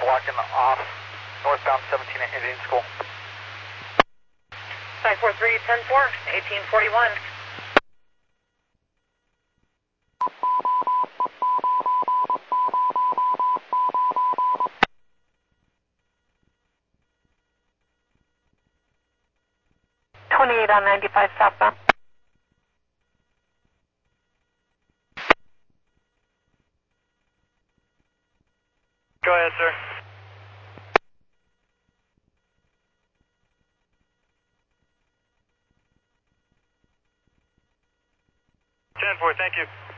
blocking off northbound 17 at Indian School. 543, 10-4, 1841. On 95 southbound. Go ahead, sir. Ten-4, thank you.